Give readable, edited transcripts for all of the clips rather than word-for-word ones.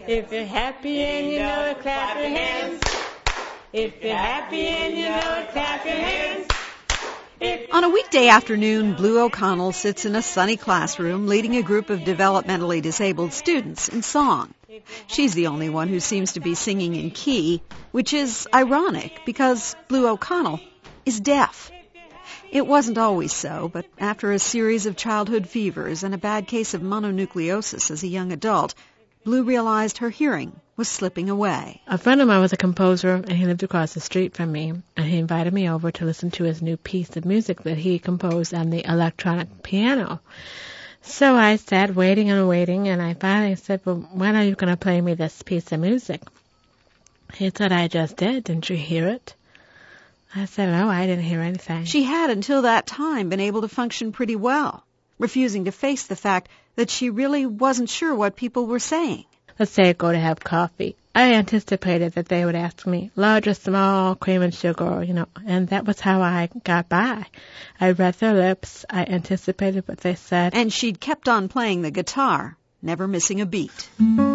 If you're happy and you know it, clap your hands. If you're happy and you know it, clap your hands. On a weekday afternoon, Blue O'Connell sits in a sunny classroom leading a group of developmentally disabled students in song. She's the only one who seems to be singing in key, which is ironic because Blue O'Connell is deaf. It wasn't always so, but after a series of childhood fevers and a bad case of mononucleosis as a young adult, Blue realized her hearing was slipping away. A friend of mine was a composer, and he lived across the street from me, and he invited me over to listen to his new piece of music that he composed on the electronic piano. So I sat waiting, and I finally said, well, when are you going to play me this piece of music? He said, I just did. Didn't you hear it? I said, no, I didn't hear anything. She had until that time been able to function pretty well, refusing to face the fact that she really wasn't sure what people were saying. Let's say I go to have coffee. I anticipated that they would ask me, large or small, cream and sugar, and that was how I got by. I read their lips, I anticipated what they said. And she'd kept on playing the guitar, never missing a beat.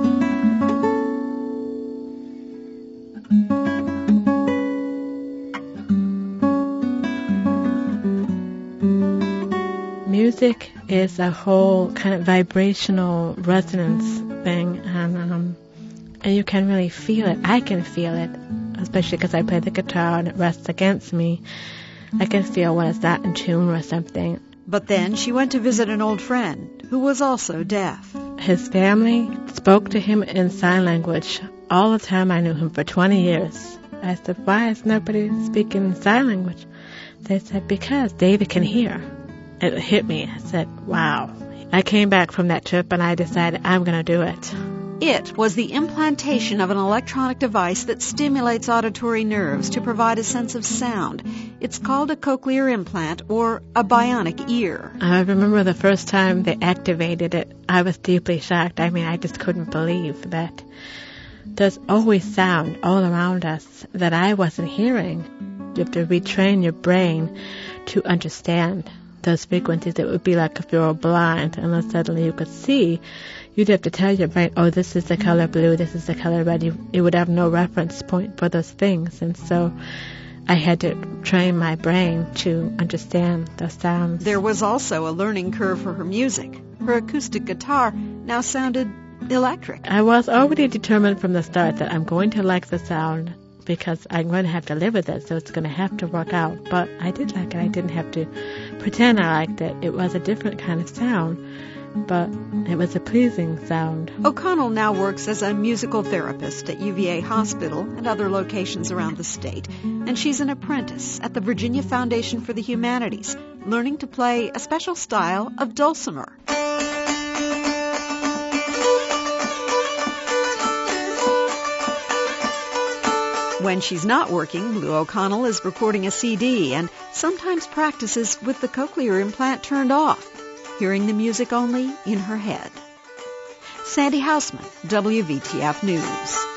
Music is a whole kind of vibrational resonance thing, and you can really feel it. I can feel it, especially because I play the guitar and it rests against me. I can feel when it's not in tune or something. But then she went to visit an old friend who was also deaf. His family spoke to him in sign language all the time. I knew him for 20 years. I said, why is nobody speaking sign language? They said, because David can hear. It hit me. I said, wow. I came back from that trip and I decided I'm going to do it. It was the implantation of an electronic device that stimulates auditory nerves to provide a sense of sound. It's called a cochlear implant or a bionic ear. I remember the first time they activated it, I was deeply shocked. I just couldn't believe that there's always sound all around us that I wasn't hearing. You have to retrain your brain to understand those frequencies. It would be like if you were blind, unless suddenly you could see. You'd have to tell your brain, oh, this is the color blue, this is the color red. You would have no reference point for those things. And so I had to train my brain to understand the sounds. There was also a learning curve for her music. Her acoustic guitar now sounded electric. I was already determined from the start that I'm going to like the sound because I'm going to have to live with it, so it's going to have to work out. But I did like it. I didn't have to pretend I liked it. It was a different kind of sound, but it was a pleasing sound. O'Connell now works as a musical therapist at UVA Hospital and other locations around the state, and she's an apprentice at the Virginia Foundation for the Humanities, learning to play a special style of dulcimer. When she's not working, Blue O'Connell is recording a CD and sometimes practices with the cochlear implant turned off, hearing the music only in her head. Sandy Hausman, WVTF News.